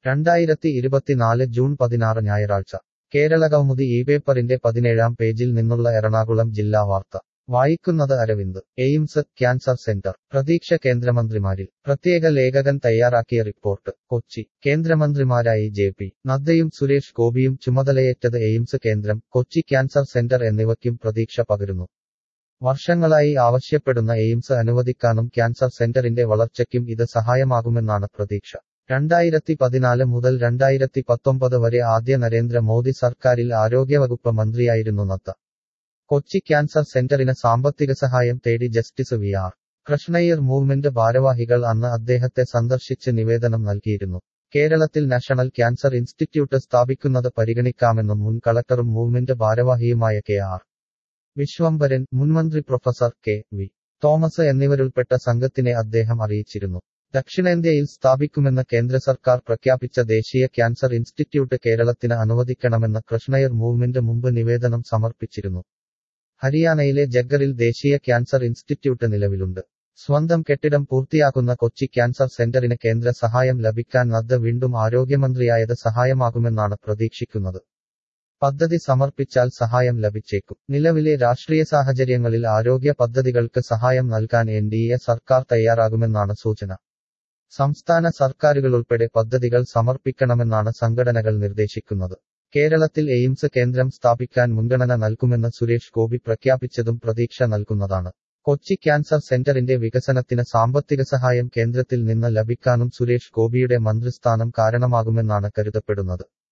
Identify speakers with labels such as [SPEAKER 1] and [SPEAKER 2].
[SPEAKER 1] 2024 June 16 ഞായറാഴ്ച കേരളകൗമുദി ഈ പേപ്പറിന്റെ 17-ാം പേജിൽ നിന്നുള്ള എറണാകുളം ജില്ലാ വാർത്ത വായിക്കുന്നത് അരവിന്ദ്. എയിംസ് ക്യാൻസർ സെന്റർ പ്രതീക്ഷ കേന്ദ്രമന്ത്രിമാരിൽ. പ്രത്യേക ലേഖകൻ തയ്യാറാക്കിയ റിപ്പോർട്ട്. കൊച്ചി. കേന്ദ്രമന്ത്രിമാരായി ജെ.പി. നദ്ദയും സുരേഷ് ഗോപിയും ചുമതലയേറ്റത് എയിംസ് കേന്ദ്രം, കൊച്ചി ക്യാൻസർ സെന്റർ എന്നിവയ്ക്കും പ്രതീക്ഷ പകരുന്നു. വർഷങ്ങളായി ആവശ്യപ്പെടുന്ന എയിംസ് അനുവദിക്കാനും ക്യാൻസർ സെന്ററിന്റെ വളർച്ചയ്ക്കും ഇത് സഹായമാകുമെന്നാണ് പ്രതീക്ഷ. 2014 മുതൽ 2019 വരെ ആദ്യ നരേന്ദ്ര മോദി സർക്കാരിൽ ആരോഗ്യവകുപ്പ് മന്ത്രിയായിരുന്നു നദ്ദ. കൊച്ചി ക്യാൻസർ സെന്ററിന് സാമ്പത്തിക സഹായം തേടി ജസ്റ്റിസ് വി.ആർ. കൃഷ്ണയ്യർ മൂവ്മെന്റ് ഭാരവാഹികൾ അന്ന് അദ്ദേഹത്തെ സന്ദർശിച്ച് നിവേദനം നൽകിയിരുന്നു. കേരളത്തിൽ നാഷണൽ ക്യാൻസർ ഇൻസ്റ്റിറ്റ്യൂട്ട് സ്ഥാപിക്കുന്നത് പരിഗണിക്കാമെന്നും മുൻ കളക്ടറും മൂവ്മെന്റ് ഭാരവാഹിയുമായ കെ.ആർ. വിശ്വംഭരൻ, മുൻമന്ത്രി പ്രൊഫസർ കെ.വി. തോമസ് എന്നിവരുൾപ്പെട്ട സംഘത്തിനെ അദ്ദേഹം അറിയിച്ചിരുന്നു. ദക്ഷിണേന്ത്യയിൽ സ്ഥാപിക്കുമെന്ന് കേന്ദ്ര സർക്കാർ പ്രഖ്യാപിച്ച ദേശീയ ക്യാൻസർ ഇൻസ്റ്റിറ്റ്യൂട്ട് കേരളത്തിന് അനുവദിക്കണമെന്ന് കൃഷ്ണയ്യർ മൂവ്മെന്റ് മുമ്പ് നിവേദനം സമർപ്പിച്ചിരുന്നു. ഹരിയാനയിലെ ജഗ്ഗറിൽ ദേശീയ ക്യാൻസർ ഇൻസ്റ്റിറ്റ്യൂട്ട് നിലവിലുണ്ട്. സ്വന്തം കെട്ടിടം പൂർത്തിയാക്കുന്ന കൊച്ചി ക്യാൻസർ സെന്ററിന് കേന്ദ്ര സഹായം ലഭിക്കാൻ നദ്ദ വീണ്ടും ആരോഗ്യമന്ത്രിയായത് സഹായമാകുമെന്നാണ് പ്രതീക്ഷിക്കുന്നത്. പദ്ധതി സമർപ്പിച്ചാൽ സഹായം ലഭിച്ചേക്കും. നിലവിലെ രാഷ്ട്രീയ സാഹചര്യങ്ങളിൽ ആരോഗ്യ പദ്ധതികൾക്ക് സഹായം നൽകാൻ എൻ.ഡി.എ സർക്കാർ തയ്യാറാകുമെന്നാണ് സൂചന. സംസ്ഥാന സർക്കാരുകളുൾപ്പെടെ പദ്ധതികൾ സമർപ്പിക്കണമെന്നാണ് സംഘടനകൾ നിർദ്ദേശിക്കുന്നത്. കേരളത്തിൽ എയിംസ് കേന്ദ്രം സ്ഥാപിക്കാൻ മുൻഗണന നൽകുമെന്ന് സുരേഷ് ഗോപി പ്രഖ്യാപിച്ചതും പ്രതീക്ഷ നൽകുന്നതാണ്. കൊച്ചി ക്യാൻസർ സെന്ററിന്റെ വികസനത്തിന് സാമ്പത്തിക സഹായം കേന്ദ്രത്തിൽ നിന്ന് ലഭിക്കാനും സുരേഷ് ഗോപിയുടെ മന്ത്രിസ്ഥാനം കാരണമാകുമെന്നാണ് കരുതപ്പെടുന്നത്.